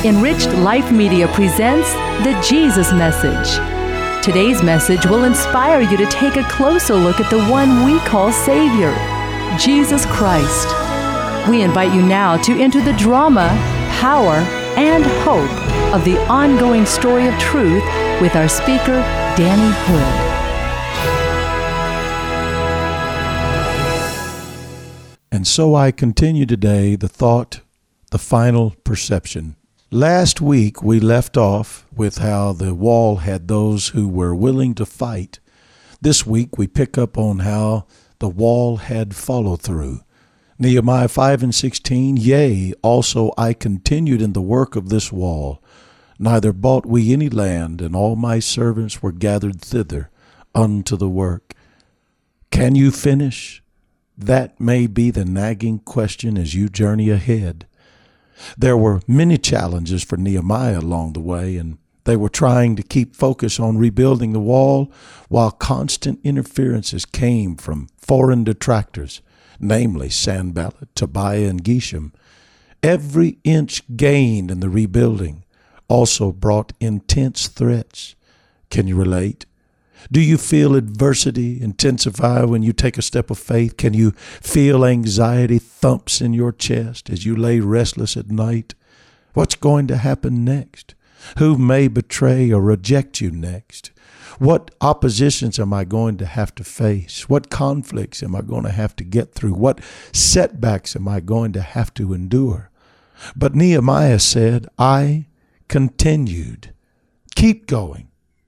Enriched Life Media presents the Jesus Message. Today's message will inspire you to take a closer look at the one we call Savior, Jesus Christ. We invite you now to enter the drama, power, and hope of the ongoing story of truth with our speaker, Danny Hood. And so I continue today the thought, the final perception. Last week we left off with how the wall had those who were willing to fight. This week we pick up on how the wall had follow-through. Nehemiah 5:16, Yea, also I continued in the work of this wall. Neither bought we any land, and all my servants were gathered thither unto the work. Can you finish? That may be the nagging question as you journey ahead. There were many challenges for Nehemiah along the way, and they were trying to keep focus on rebuilding the wall while constant interferences came from foreign detractors, namely Sanballat, Tobiah, and Geshem. Every inch gained in the rebuilding also brought intense threats. Can you relate? Do you feel adversity intensify when you take a step of faith? Can you feel anxiety thumps in your chest as you lay restless at night? What's going to happen next? Who may betray or reject you next? What oppositions am I going to have to face? What conflicts am I going to have to get through? What setbacks am I going to have to endure? But Nehemiah said, I continued. Keep going.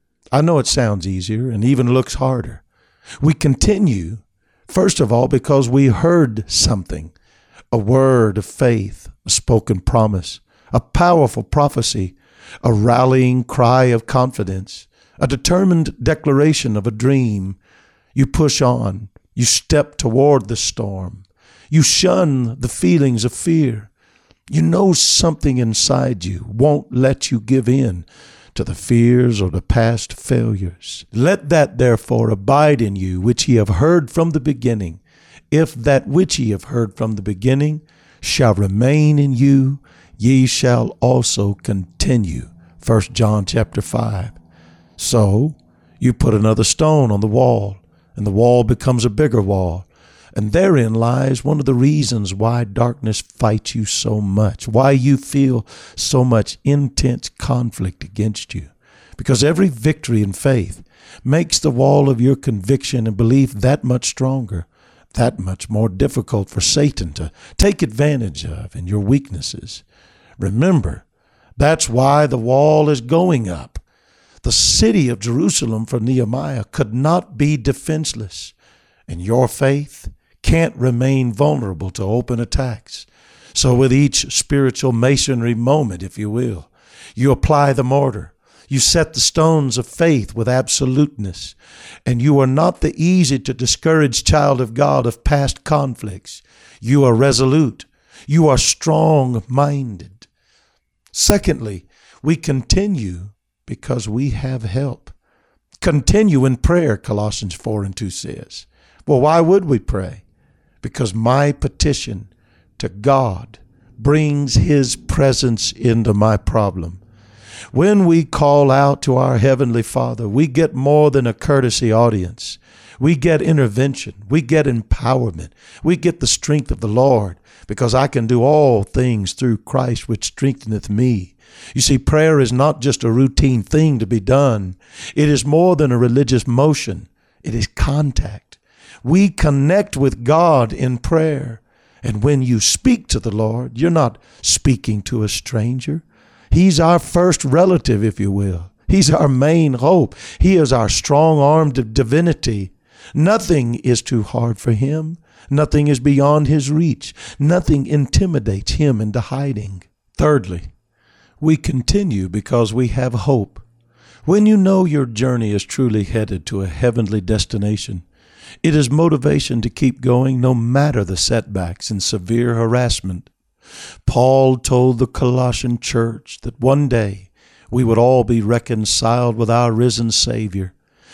I know it sounds easier and even looks harder. We continue, first of all, because we heard something, a word of faith, a spoken promise, a powerful prophecy, a rallying cry of confidence, a determined declaration of a dream. You push on. You step toward the storm. You shun the feelings of fear. You know something inside you won't let you give in to the fears or the past failures. Let that therefore abide in you which ye have heard from the beginning. If that which ye have heard from the beginning shall remain in you, ye shall also continue. 1 John chapter 5. So you put another stone on the wall, and the wall becomes a bigger wall. And therein lies one of the reasons why darkness fights you so much, why you feel so much intense conflict against you. Because every victory in faith makes the wall of your conviction and belief that much stronger, that much more difficult for Satan to take advantage of in your weaknesses. Remember, that's why the wall is going up. The city of Jerusalem for Nehemiah could not be defenseless, and your faith can't remain vulnerable to open attacks. So with each spiritual masonry moment, if you will, you apply the mortar. You set the stones of faith with absoluteness. And you are not the easy to discourage child of God of past conflicts. You are resolute. You are strong-minded. Secondly, we continue because we have help. Continue in prayer, Colossians 4:2 says. Well, why would we pray? Because my petition to God brings His presence into my problem. When we call out to our Heavenly Father, we get more than a courtesy audience. We get intervention. We get empowerment. We get the strength of the Lord, because I can do all things through Christ which strengtheneth me. You see, prayer is not just a routine thing to be done. It is more than a religious motion. It is contact. We connect with God in prayer. And when you speak to the Lord, you're not speaking to a stranger. He's our first relative, if you will. He's our main hope. He is our strong arm of divinity. Nothing is too hard for Him. Nothing is beyond His reach. Nothing intimidates Him into hiding. Thirdly, we continue because we have hope. When you know your journey is truly headed to a heavenly destination, it is motivation to keep going no matter the setbacks and severe harassment. Paul told the Colossian church that one day we would all be reconciled with our risen Savior.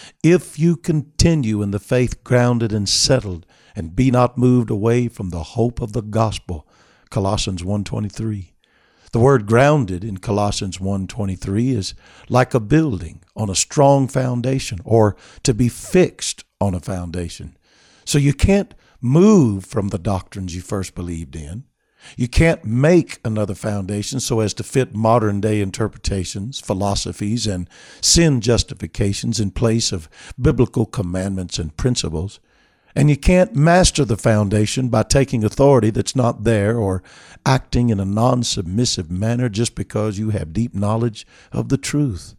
If you continue in the faith grounded and settled and be not moved away from the hope of the gospel, Colossians 1:23. The word grounded in Colossians 1:23 is like a building on a strong foundation, or to be fixed on a foundation. So you can't move from the doctrines you first believed in. You can't make another foundation so as to fit modern day interpretations, philosophies, and sin justifications in place of biblical commandments and principles. And you can't master the foundation by taking authority that's not there or acting in a non-submissive manner just because you have deep knowledge of the truth.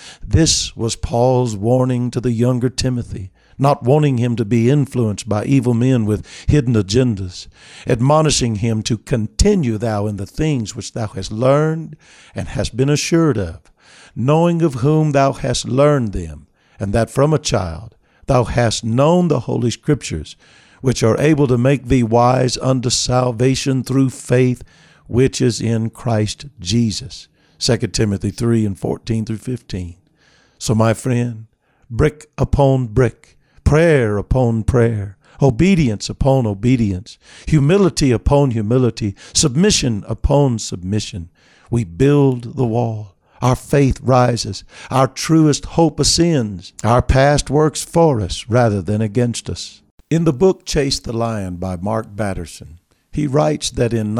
This was Paul's warning to the younger Timothy, not wanting him to be influenced by evil men with hidden agendas, admonishing him to continue thou in the things which thou hast learned and hast been assured of, knowing of whom thou hast learned them, and that from a child thou hast known the Holy Scriptures, which are able to make thee wise unto salvation through faith which is in Christ Jesus. 2 Timothy 3:14-15. So my friend, brick upon brick, prayer upon prayer, obedience upon obedience, humility upon humility, submission upon submission, we build the wall. Our faith rises. Our truest hope ascends. Our past works for us rather than against us. In the book Chase the Lion by Mark Batterson, he writes that in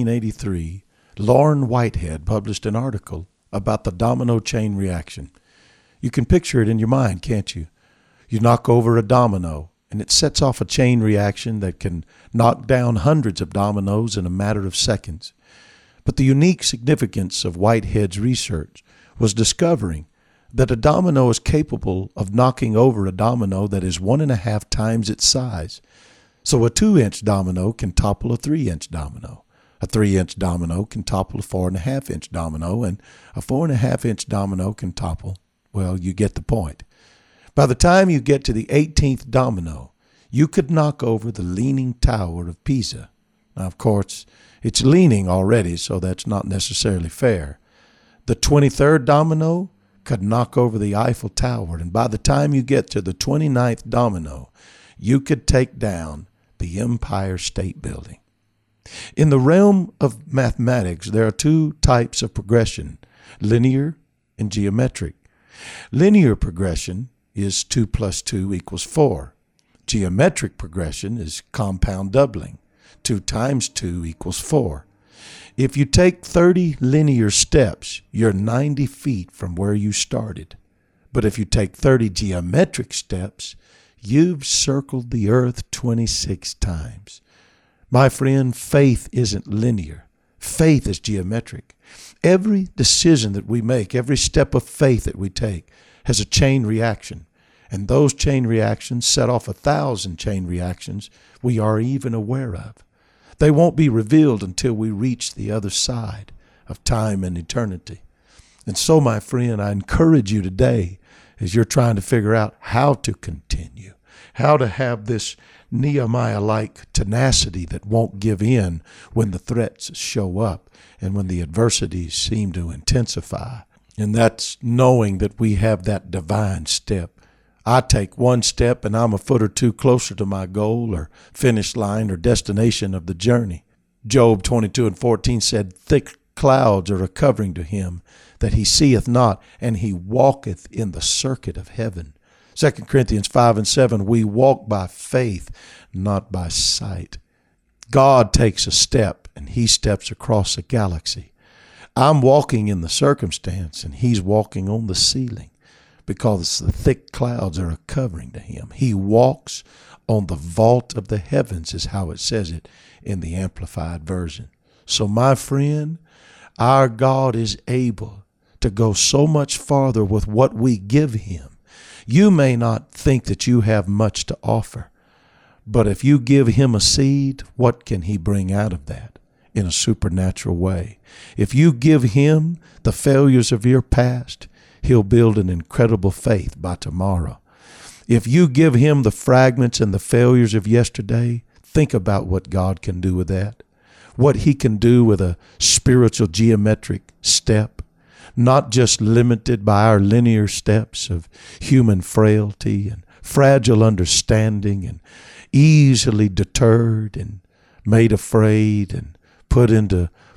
1983, Lauren Whitehead published an article about the domino chain reaction. You can picture it in your mind, can't you? You knock over a domino, and it sets off a chain reaction that can knock down hundreds of dominoes in a matter of seconds. But the unique significance of Whitehead's research was discovering that a domino is capable of knocking over a domino that is 1.5 times its size. So a 2-inch domino can topple a 3-inch domino. A 3-inch domino can topple a 4.5-inch domino, and a 4.5-inch domino can topple, well, you get the point. By the time you get to the 18th domino, you could knock over the Leaning Tower of Pisa. Now, of course, it's leaning already, so that's not necessarily fair. The 23rd domino could knock over the Eiffel Tower, and by the time you get to the 29th domino, you could take down the Empire State Building. In the realm of mathematics, there are 2 types of progression, linear and geometric. Linear progression is 2 plus 2 equals 4. Geometric progression is compound doubling. 2 times 2 equals 4. If you take 30 linear steps, you're 90 feet from where you started. But if you take 30 geometric steps, you've circled the earth 26 times. My friend, faith isn't linear. Faith is geometric. Every decision that we make, every step of faith that we take has a chain reaction. And those chain reactions set off 1,000 chain reactions we are even aware of. They won't be revealed until we reach the other side of time and eternity. And so, my friend, I encourage you today, as you're trying to figure out how to continue, how to have this Nehemiah-like tenacity that won't give in when the threats show up and when the adversities seem to intensify. And that's knowing that we have that divine step. I take one step and I'm a foot or two closer to my goal or finish line or destination of the journey. Job 22:14 said, thick clouds are a covering to him that he seeth not, and he walketh in the circuit of heaven. 2 Corinthians 5:7, we walk by faith, not by sight. God takes a step and he steps across a galaxy. I'm walking in the circumstance and he's walking on the ceiling, because the thick clouds are a covering to him. He walks on the vault of the heavens, is how it says it in the Amplified Version. So, my friend, our God is able to go so much farther with what we give him. You may not think that you have much to offer, but if you give him a seed, what can he bring out of that in a supernatural way? If you give him the failures of your past, he'll build an incredible faith by tomorrow. If you give him the fragments and the failures of yesterday, think about what God can do with that. What he can do with a spiritual geometric step, not just limited by our linear steps of human frailty and fragile understanding and easily deterred and made afraid and put into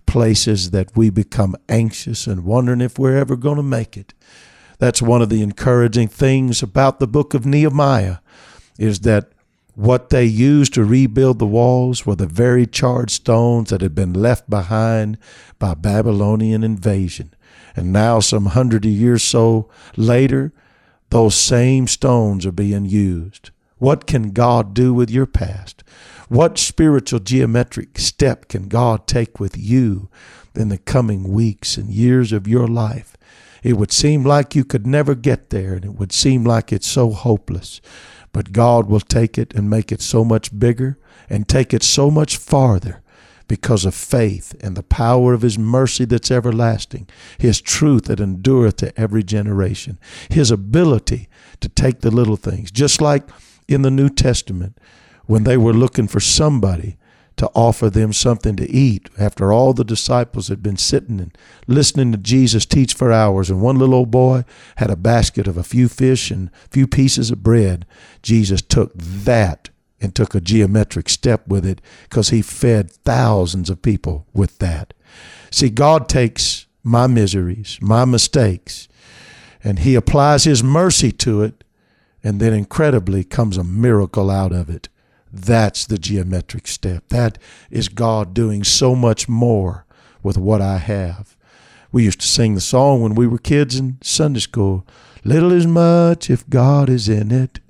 places that we become anxious and wondering if we're ever going to make it. That's one of the encouraging things about the book of Nehemiah, is that what they used to rebuild the walls were the very charred stones that had been left behind by Babylonian invasion. And now, some 100 years so later, those same stones are being used. What can God do with your past? What spiritual geometric step can God take with you in the coming weeks and years of your life? It would seem like you could never get there, and it would seem like it's so hopeless. But God will take it and make it so much bigger and take it so much farther because of faith and the power of His mercy that's everlasting, His truth that endureth to every generation, His ability to take the little things. Just like in the New Testament, when they were looking for somebody to offer them something to eat after all the disciples had been sitting and listening to Jesus teach for hours, and one little old boy had a basket of a few fish and a few pieces of bread. Jesus took that and took a geometric step with it because He fed thousands of people with that. See, God takes my miseries, my mistakes, and He applies His mercy to it, and then incredibly comes a miracle out of it. That's the geometric step. That is God doing so much more with what I have. We used to sing the song when we were kids in Sunday school, little is much if God is in it.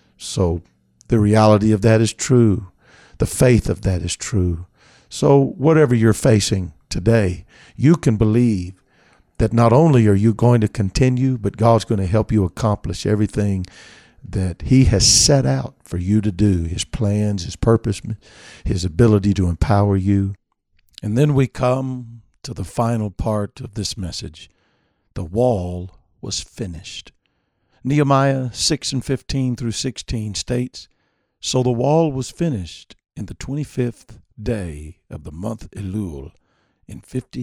So the reality of that is true. The faith of that is true. So whatever you're facing today, you can believe that not only are you going to continue, but God's going to help you accomplish everything that He has set out for you to do, His plans, His purpose, His ability to empower you. And then we come to the final part of this message. The wall was finished. Nehemiah 6:15 through 16 states, "So the wall was finished in the 25th day of the month Elul, in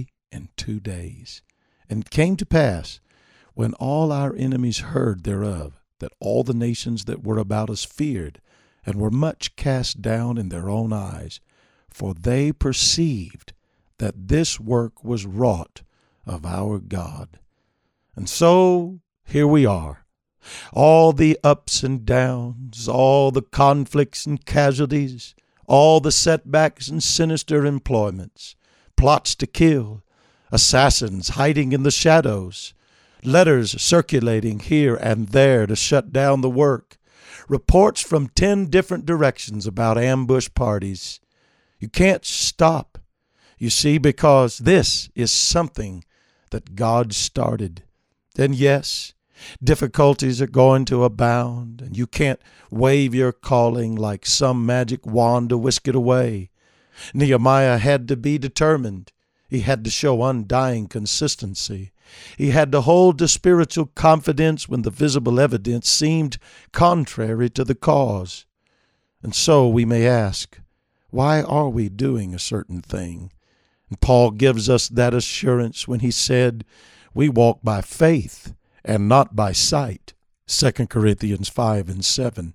52 days. And it came to pass, when all our enemies heard thereof, that all the nations that were about us feared, and were much cast down in their own eyes, for they perceived that this work was wrought of our God." And so here we are. All the ups and downs, all the conflicts and casualties, all the setbacks and sinister employments, plots to kill, assassins hiding in the shadows, letters circulating here and there to shut down the work, reports from 10 different directions about ambush parties. You can't stop, you see, because this is something that God started. And yes, difficulties are going to abound, and you can't wave your calling like some magic wand to whisk it away. Nehemiah had to be determined. He had to show undying consistency. He had to hold to spiritual confidence when the visible evidence seemed contrary to the cause. And so we may ask, why are we doing a certain thing? And Paul gives us that assurance when he said, "We walk by faith and not by sight." 2 Corinthians 5:7.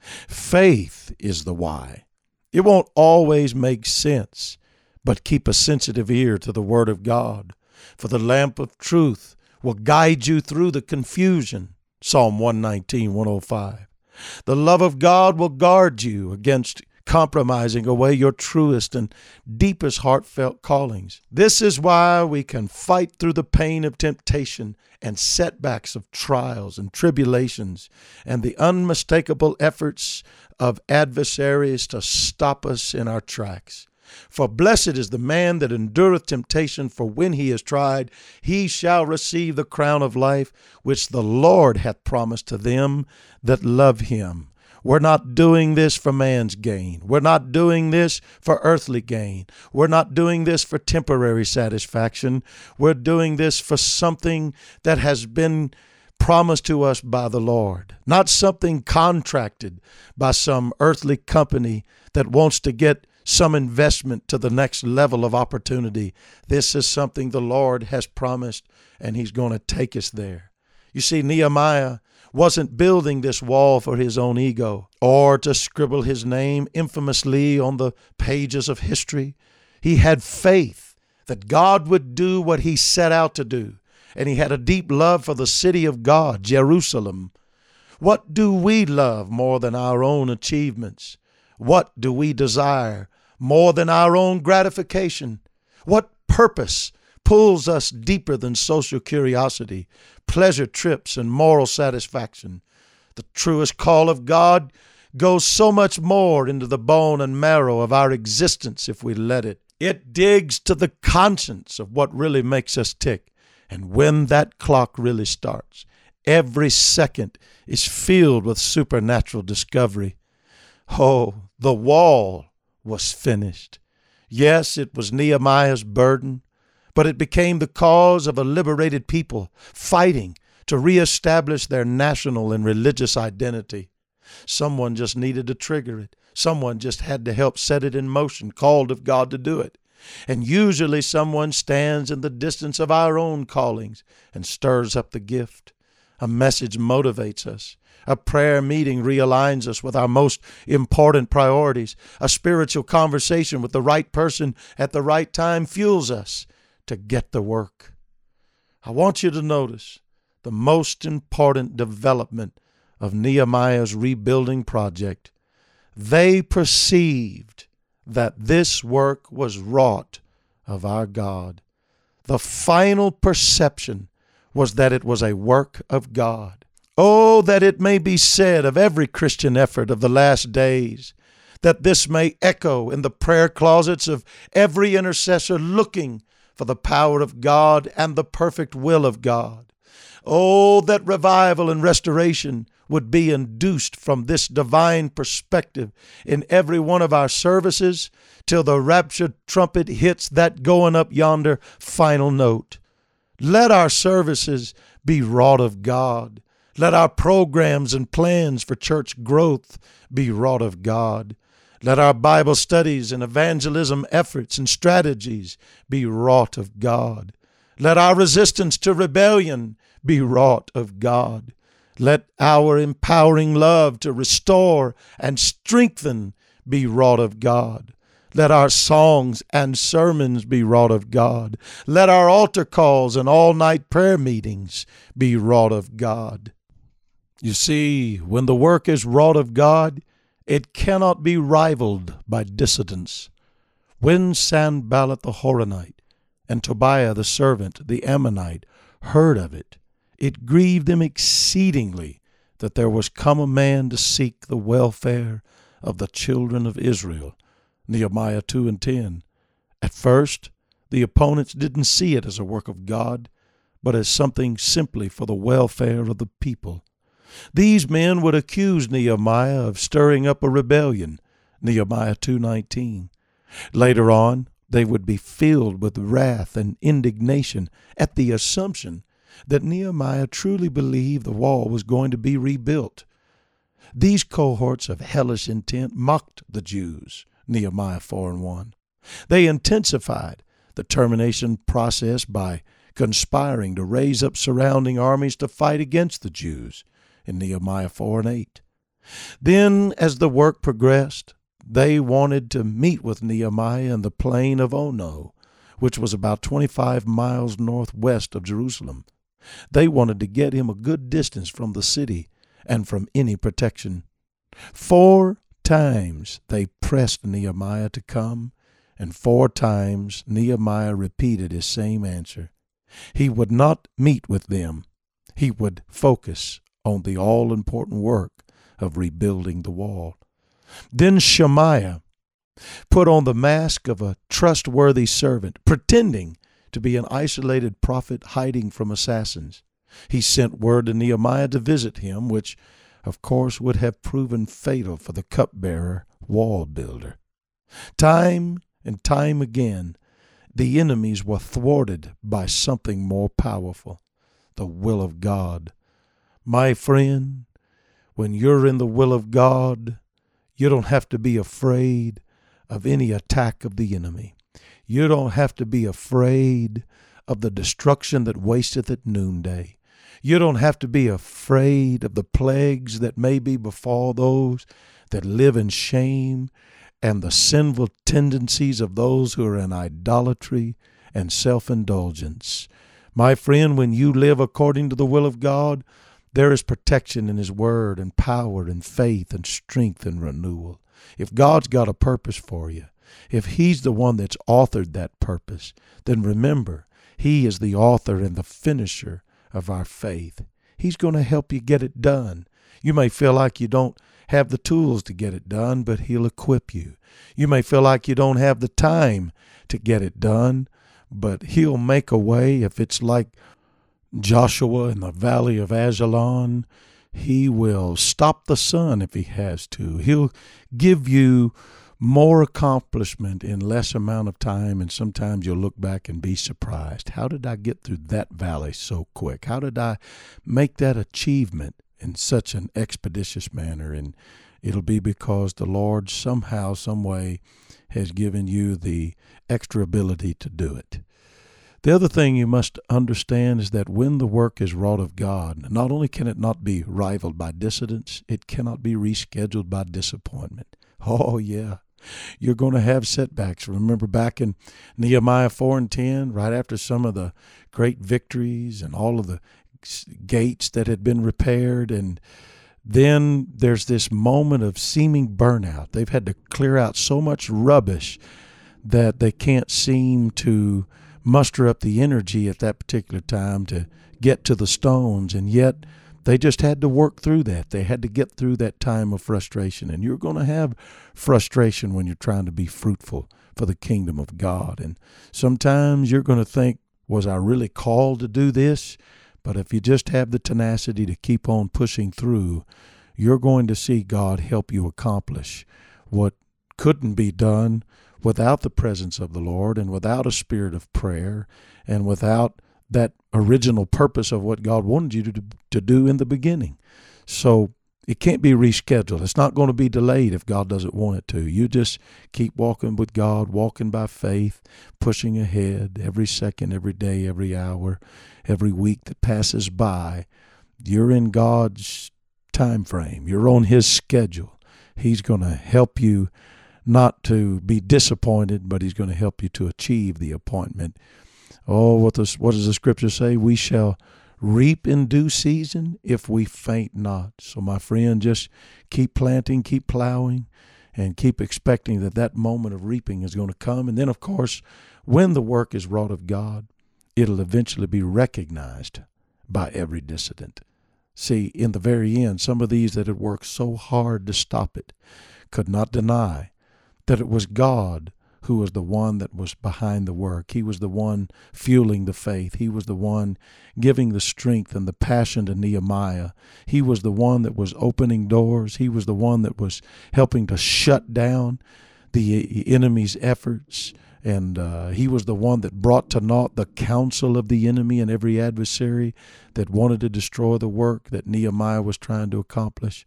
Faith is the why. It won't always make sense, but keep a sensitive ear to the Word of God. For the lamp of truth will guide you through the confusion. Psalm 119:105. The love of God will guard you against compromising away your truest and deepest heartfelt callings. This is why we can fight through the pain of temptation and setbacks of trials and tribulations and the unmistakable efforts of adversaries to stop us in our tracks. For blessed is the man that endureth temptation, for when he is tried, he shall receive the crown of life, which the Lord hath promised to them that love Him. We're not doing this for man's gain. We're not doing this for earthly gain. We're not doing this for temporary satisfaction. We're doing this for something that has been promised to us by the Lord, not something contracted by some earthly company that wants to get some investment to the next level of opportunity. This is something the Lord has promised, and He's going to take us there. You see, Nehemiah wasn't building this wall for his own ego or to scribble his name infamously on the pages of history. He had faith that God would do what he set out to do. And he had a deep love for the city of God, Jerusalem. What do we love more than our own achievements? What do we desire more than our own gratification? What purpose pulls us deeper than social curiosity, pleasure trips, and moral satisfaction? The truest call of God goes so much more into the bone and marrow of our existence if we let it. It digs to the conscience of what really makes us tick. And when that clock really starts, every second is filled with supernatural discovery. Oh, the wall was finished. Yes, it was Nehemiah's burden, but it became the cause of a liberated people fighting to reestablish their national and religious identity. Someone just needed to trigger it. Someone just had to help set it in motion, called of God to do it. And usually someone stands in the distance of our own callings and stirs up the gift. A message motivates us. A prayer meeting realigns us with our most important priorities. A spiritual conversation with the right person at the right time fuels us to get the work. I want you to notice the most important development of Nehemiah's rebuilding project. They perceived that this work was wrought of our God. The final perception was that it was a work of God. Oh, that it may be said of every Christian effort of the last days, that this may echo in the prayer closets of every intercessor looking for the power of God and the perfect will of God. Oh, that revival and restoration would be induced from this divine perspective in every one of our services till the rapture trumpet hits that going up yonder final note. Let our services be wrought of God. Let our programs and plans for church growth be wrought of God. Let our Bible studies and evangelism efforts and strategies be wrought of God. Let our resistance to rebellion be wrought of God. Let our empowering love to restore and strengthen be wrought of God. Let our songs and sermons be wrought of God. Let our altar calls and all-night prayer meetings be wrought of God. You see, when the work is wrought of God, it cannot be rivaled by dissidents. When Sanballat the Horonite and Tobiah the servant, the Ammonite, heard of it, it grieved them exceedingly that there was come a man to seek the welfare of the children of Israel. Nehemiah 2:10. At first, the opponents didn't see it as a work of God, but as something simply for the welfare of the people. These men would accuse Nehemiah of stirring up a rebellion. Nehemiah 2:19. Later on, they would be filled with wrath and indignation at the assumption that Nehemiah truly believed the wall was going to be rebuilt. These cohorts of hellish intent mocked the Jews, Nehemiah 4:1. They intensified the termination process by conspiring to raise up surrounding armies to fight against the Jews in Nehemiah 4:8. Then, as the work progressed, they wanted to meet with Nehemiah in the plain of Ono, which was about 25 miles northwest of Jerusalem. They wanted to get him a good distance from the city and from any protection. 4 times they pressed Nehemiah to come, and 4 times Nehemiah repeated his same answer. He would not meet with them. He would focus on the all-important work of rebuilding the wall. Then Shemaiah put on the mask of a trustworthy servant, pretending to be an isolated prophet hiding from assassins. He sent word to Nehemiah to visit him, which, of course, would have proven fatal for the cupbearer wall builder. Time and time again, the enemies were thwarted by something more powerful, the will of God. My friend, when you're in the will of God, you don't have to be afraid of any attack of the enemy. You don't have to be afraid of the destruction that wasteth at noonday. You don't have to be afraid of the plagues that may be befall those that live in shame and the sinful tendencies of those who are in idolatry and self-indulgence. My friend, when you live according to the will of God, there is protection in His Word and power and faith and strength and renewal. If God's got a purpose for you, if He's the one that's authored that purpose, then remember, He is the author and the finisher of our faith. He's going to help you get it done. You may feel like you don't have the tools to get it done, but He'll equip you. You may feel like you don't have the time to get it done, but He'll make a way. If it's like Joshua in the valley of Ajalon, He will stop the sun if He has to. He'll give you more accomplishment in less amount of time, and sometimes you'll look back and be surprised. How did I get through that valley so quick? How did I make that achievement in such an expeditious manner? And it'll be because the Lord somehow, some way has given you the extra ability to do it. The other thing you must understand is that when the work is wrought of God, not only can it not be rivaled by dissidence, it cannot be rescheduled by disappointment. Oh, yeah. You're going to have setbacks. Remember back in Nehemiah 4:10, right after some of the great victories and all of the gates that had been repaired, and then there's this moment of seeming burnout. They've had to clear out so much rubbish that they can't seem to muster up the energy at that particular time to get to the stones, and yet they just had to work through that. They had to get through that time of frustration. And you're going to have frustration when you're trying to be fruitful for the kingdom of God. And sometimes you're going to think, was I really called to do this? But if you just have the tenacity to keep on pushing through, you're going to see God help you accomplish what couldn't be done without the presence of the Lord and without a spirit of prayer and without that original purpose of what God wanted you to do in the beginning. So it can't be rescheduled. It's not going to be delayed if God doesn't want it to. You just keep walking with God, walking by faith, pushing ahead every second, every day, every hour, every week that passes by. You're in God's time frame. You're on His schedule. He's going to help you not to be disappointed, but He's going to help you to achieve the appointment. Oh, what does the scripture say? We shall reap in due season if we faint not. So my friend, just keep planting, keep plowing, and keep expecting that moment of reaping is going to come. And then, of course, when the work is wrought of God, it'll eventually be recognized by every dissident. See, in the very end, some of these that had worked so hard to stop it could not deny that it was God who was the one that was behind the work. He was the one fueling the faith. He was the one giving the strength and the passion to Nehemiah. He was the one that was opening doors. He was the one that was helping to shut down the enemy's efforts. And he was the one that brought to naught the counsel of the enemy and every adversary that wanted to destroy the work that Nehemiah was trying to accomplish.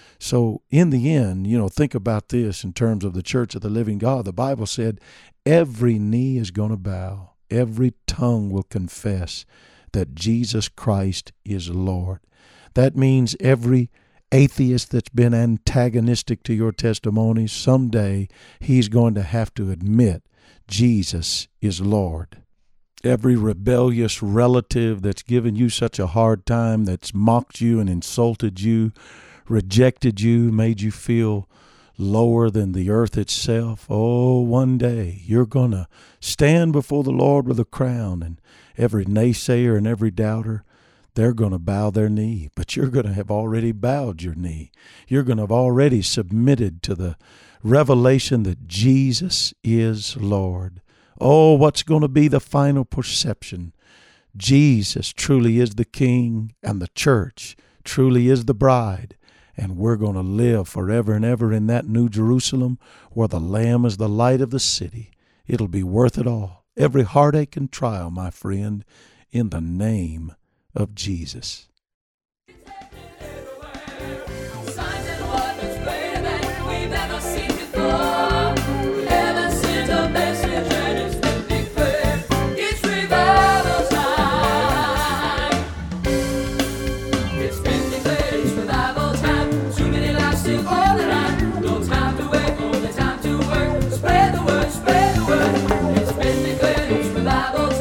So in the end, think about this in terms of the church of the living God. The Bible said every knee is going to bow. Every tongue will confess that Jesus Christ is Lord. That means every atheist that's been antagonistic to your testimony, someday he's going to have to admit Jesus is Lord. Every rebellious relative that's given you such a hard time, that's mocked you and insulted you, rejected you, made you feel lower than the earth itself. Oh, one day you're going to stand before the Lord with a crown, and every naysayer and every doubter, they're going to bow their knee. But you're going to have already bowed your knee. You're going to have already submitted to the revelation that Jesus is Lord. Oh, what's going to be the final perception? Jesus truly is the King, and the church truly is the bride. And we're going to live forever and ever in that New Jerusalem where the Lamb is the light of the city. It'll be worth it all. Every heartache and trial, my friend, in the name of Jesus. It's been declared it's revival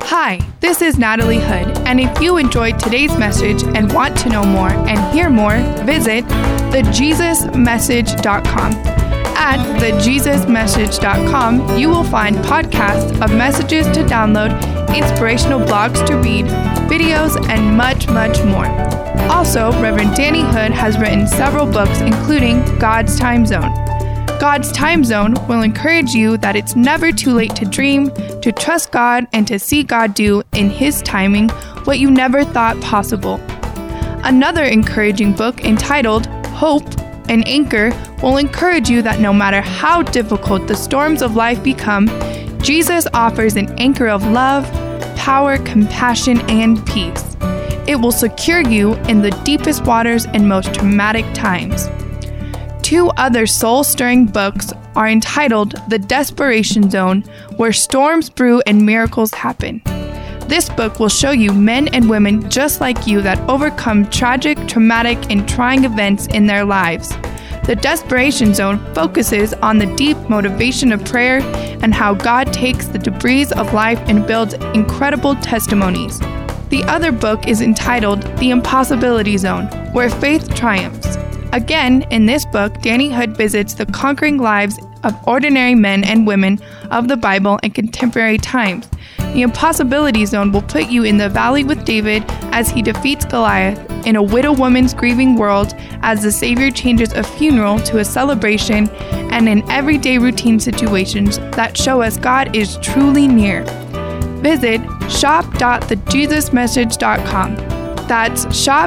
Hi, this is Natalie Hood, and if you enjoyed today's message and want to know more and hear more, visit thejesusmessage.com. At thejesusmessage.com, you will find podcasts of messages to download, inspirational blogs to read, videos, and much, much more. Also, Reverend Danny Hood has written several books, including God's Time Zone. God's Time Zone will encourage you that it's never too late to dream, to trust God, and to see God do in His timing what you never thought possible. Another encouraging book entitled Hope, an Anchor will encourage you that no matter how difficult the storms of life become, Jesus offers an anchor of love, power, compassion, and peace. It will secure you in the deepest waters and most traumatic times. Two other soul-stirring books are entitled The Desperation Zone, Where Storms Brew and Miracles Happen. This book will show you men and women just like you that overcome tragic, traumatic, and trying events in their lives. The Desperation Zone focuses on the deep motivation of prayer and how God takes the debris of life and builds incredible testimonies. The other book is entitled The Impossibility Zone, Where Faith Triumphs. Again, in this book, Danny Hood visits the conquering lives of ordinary men and women of the Bible in contemporary times. The Impossibility Zone will put you in the valley with David as he defeats Goliath, in a widow woman's grieving world as the Savior changes a funeral to a celebration, and in everyday routine situations that show us God is truly near. Visit shop.thejesusmessage.com. That's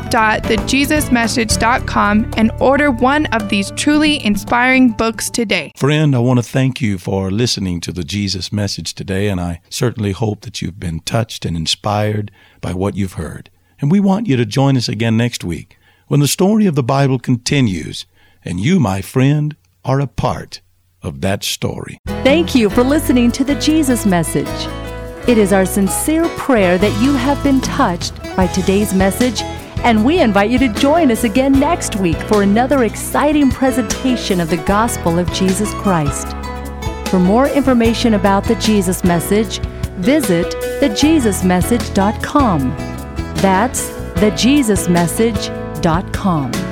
shop.thejesusmessage.com and order one of these truly inspiring books today. Friend, I want to thank you for listening to the Jesus Message today, and I certainly hope that you've been touched and inspired by what you've heard. And we want you to join us again next week when the story of the Bible continues, and you, my friend, are a part of that story. Thank you for listening to the Jesus Message. It is our sincere prayer that you have been touched by today's message, and we invite you to join us again next week for another exciting presentation of the gospel of Jesus Christ. For more information about the Jesus Message, visit thejesusmessage.com. That's thejesusmessage.com.